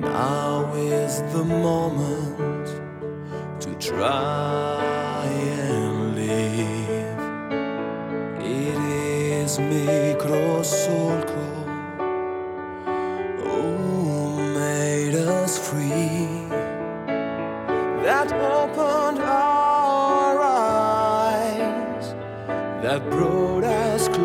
Now is the moment to try and live. It is Microsolco who made us free, that opened our eyes, that brought us close.